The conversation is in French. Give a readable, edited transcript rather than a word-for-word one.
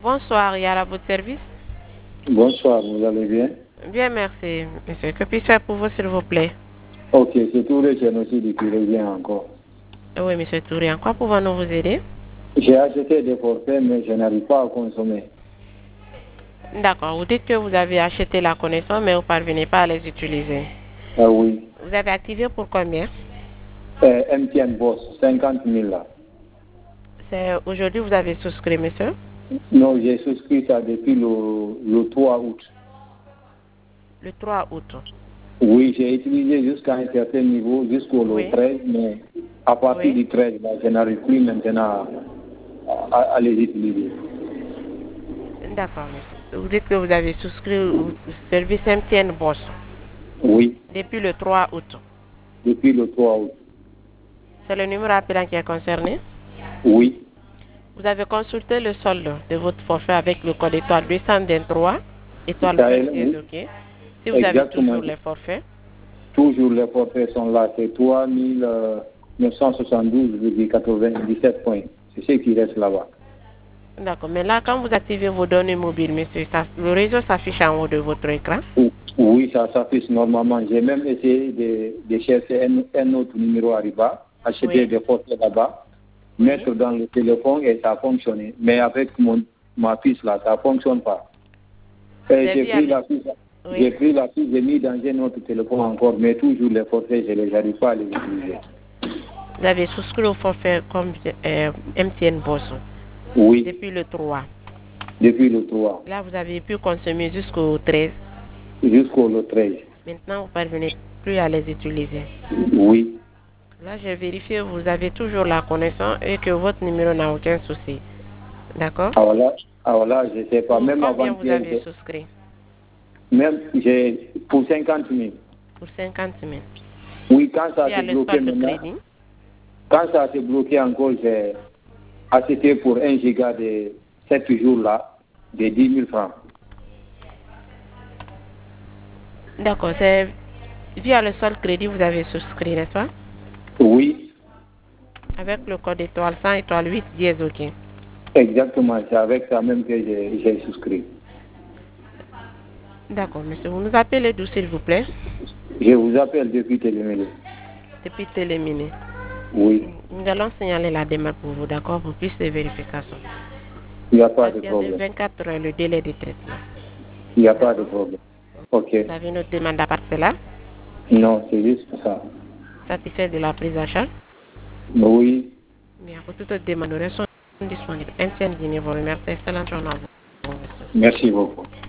Bonsoir, il y a à votre service. Bonsoir, vous allez bien? Bien, merci, monsieur. Que puis-je faire pour vous, s'il vous plaît? Ok, c'est tout le génocide qui revient encore. Oui, monsieur Touré, en quoi pouvons-nous vous aider? J'ai acheté des forfaits, mais je n'arrive pas à consommer. D'accord, vous dites que vous avez acheté la connexion, mais vous ne parvenez pas à les utiliser. Ah oui. Vous avez activé pour combien? MTN Boss, 50 000 là. C'est aujourd'hui vous avez souscrit, monsieur? Non, j'ai souscrit ça depuis le 3 août. Le 3 août. Oui, j'ai utilisé jusqu'à un certain niveau, jusqu'au Oui. 13, mais à partir Oui. du 13, là, je n'arrive plus maintenant à les utiliser. D'accord, monsieur. Vous dites que vous avez souscrit au service MTN Boss Oui, depuis le 3 août. depuis le 3 août. C'est le numéro appelant qui est concerné? Oui. Vous avez consulté le solde de votre forfait avec le code étoile 223, étoile Ça 20 est, dièse, oui. ok. Si vous avez Exactement. toujours les forfaits. Toujours les forfaits sont là, c'est 3 972,97 points. C'est ce qui reste là-bas. D'accord, mais là, quand vous activez vos données mobiles, monsieur, le réseau s'affiche en haut de votre écran. Oui, ça s'affiche normalement. J'ai même essayé de chercher un autre numéro Arriba, acheter Oui. des forfaits là-bas, Oui. mettre dans le téléphone et ça a fonctionné. Mais avec ma fiche là, ça ne fonctionne pas. J'ai pris la fiche, Oui. j'ai mis dans un autre téléphone encore, mais toujours les forfaits, je les arrive pas à les utiliser. Vous avez souscrit au forfait comme MTN Boss. Oui. Depuis le 3. Depuis le 3. Là, vous avez pu consommer jusqu'au 13. Jusqu'au 13. Maintenant, vous ne parvenez plus à les utiliser. Oui. Là, j'ai vérifié, vous avez toujours la connexion et que votre numéro n'a aucun souci. D'accord? Alors là, je ne sais pas. Même combien avant vous avez souscrit? Même pour 50 000. Pour 50 000. Oui, quand ça Il y a s'est le bloqué solde de maintenant, crédit. quand ça s'est bloqué encore, j'ai acheté pour 1 giga de 7 jours là, de 10 000 francs. D'accord, c'est via le solde crédit vous avez souscrit, n'est-ce pas? Oui. Avec le code étoile 100 étoile 8 dièse, ok. Exactement, c'est avec ça même que j'ai souscrit. D'accord, monsieur. Vous nous appelez d'où, s'il vous plaît? Je vous appelle depuis Télémélé. Depuis Téléminé. Oui. Nous allons signaler la demande pour vous, d'accord, pour plus de vérification. Il n'y a pas de problème. 24 heures le délai de traitement. Il n'y a pas de problème. Ok. Vous avez une autre demande à part cela? Non, c'est juste ça. Satisfait de la prise en charge? Oui. Bien, pour toute autre demande, nous restons disponibles. MTN Guinée vous remercie. Excellente journée à vous. Merci beaucoup.